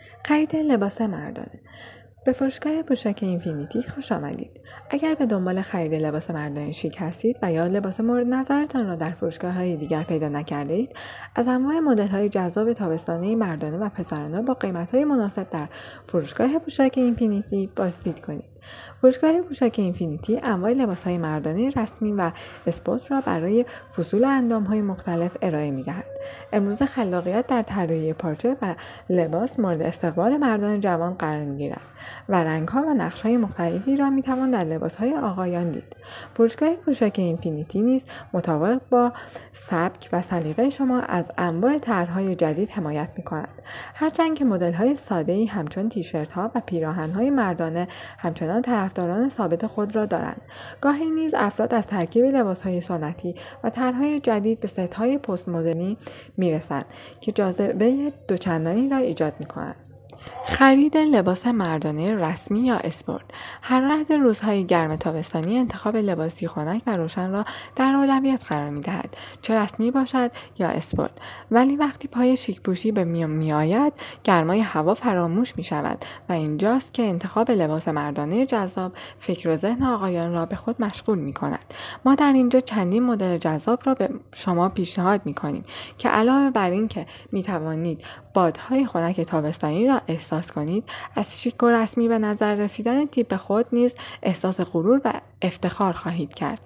خرید لباس مردانه. به فروشگاه پوشاک اینفینیتی خوش آمدید. اگر به دنبال خرید لباس مردانه شیک هستید و یا لباس مورد نظرتان را در فروشگاه‌های دیگر پیدا نکرده اید، از انواع مدل‌های جذاب تابستانه مردانه و پسرانه با قیمت‌های مناسب در فروشگاه پوشاک اینفینیتی بازدید کنید. فروشگاه پوشاک اینفینیتی انواع لباس‌های مردانه رسمی و اسپورت را برای فصول اندام‌های مختلف ارائه می‌دهد. امروزه خلاقیت در طراحی پارچه و لباس مورد استقبال مردان جوان قرار می‌گیرد و رنگ‌ها و نقش‌های مختلفی را می‌توان در لباس‌های آقایان دید. فروشگاه پوشاک اینفینیتی نیز مطابق با سبک و سلیقه شما از انواع طرح‌های جدید حمایت می‌کند. هرچند که مدل‌های ساده‌ای همچون تیشرت‌ها و پیراهن‌های مردانه همچنان طرفداران ثابت خود را دارند. گاهی نیز افراد از ترکیب لباس‌های سنتی و طرح‌های جدید به ست‌های پست مدرنی می‌رسند که جاذبه دوچندانی را ایجاد می‌کنند. خرید لباس مردانه رسمی یا اسپورت. هر رد روزهای گرم تابستانی انتخاب لباسی خنک و روشن را در اولویت قرار می‌دهد، چه رسمی باشد یا اسپورت. ولی وقتی پای شیک پوشی به میان می‌آید، گرمای هوا فراموش می‌شود و اینجاست که انتخاب لباس مردانه جذاب فکر و ذهن آقایان را به خود مشغول می‌کند. ما در اینجا چندین مدل جذاب را به شما پیشنهاد می‌کنیم که علاوه بر این که می‌توانید بادهای خنک تابستانی را احساس کنید، از شیک و رسمی به نظر رسیدن تیپ خود نیز احساس غرور و افتخار خواهید کرد.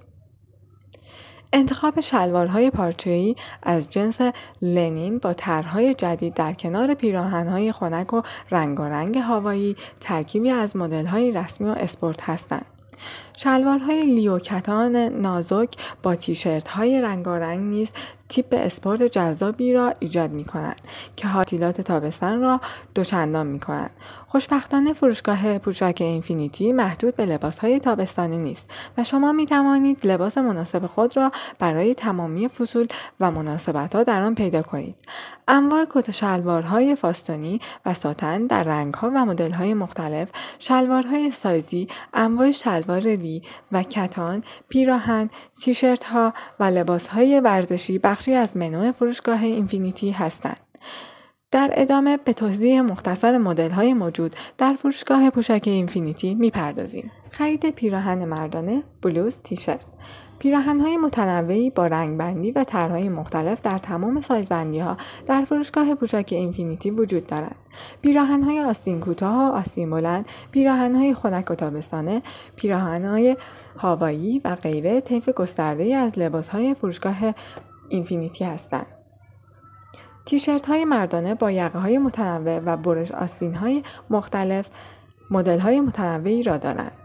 انتخاب شلوارهای پارچه‌ای از جنس لنین با طرح‌های جدید در کنار پیراهن‌های خنک و رنگارنگ هوایی ترکیبی از مدل‌های رسمی و اسپورت هستند. شلوارهای لیو کتان نازک با تیشرت‌های رنگارنگ نیز تیپ اسپورت جذابی را ایجاد می‌کنند که تعطیلات تابستان را دوچندان می‌کنند. خوشبختانه فروشگاه پوشاک اینفینیتی محدود به لباس‌های تابستانی نیست و شما می‌توانید لباس مناسب خود را برای تمامی فصول و مناسبت‌ها در آن پیدا کنید. انواع کت و شلوارهای فاستونی و ساتن در رنگ‌ها و مدل‌های مختلف، شلوارهای سایزی، انواع شلوار لی و کتان، پیراهن، تیشرت‌ها و لباس‌های ورزشی بخشی از منو فروشگاه اینفینیتی هستند. در ادامه به توضیح مختصر مدل‌های موجود در فروشگاه پوشاک اینفینیتی می‌پردازیم. خرید پیراهن مردانه، بلوز، تیشرت. پیراهن‌های متنوعی با رنگبندی و طرح‌های مختلف در تمام سایزبندی‌ها در فروشگاه پوشاک اینفینیتی وجود دارند. پیراهن‌های آستین کوتاه و آستین بلند، پیراهن‌های خنک و تابستانه، پیراهن‌های هوایی و غیره طیف گسترده‌ای از لباس‌های فروشگاه اینفینیتی هستند. تیشرت‌های مردانه با یقه‌های متنوع و برش آستین‌های مختلف مدل‌های متنوعی را دارند.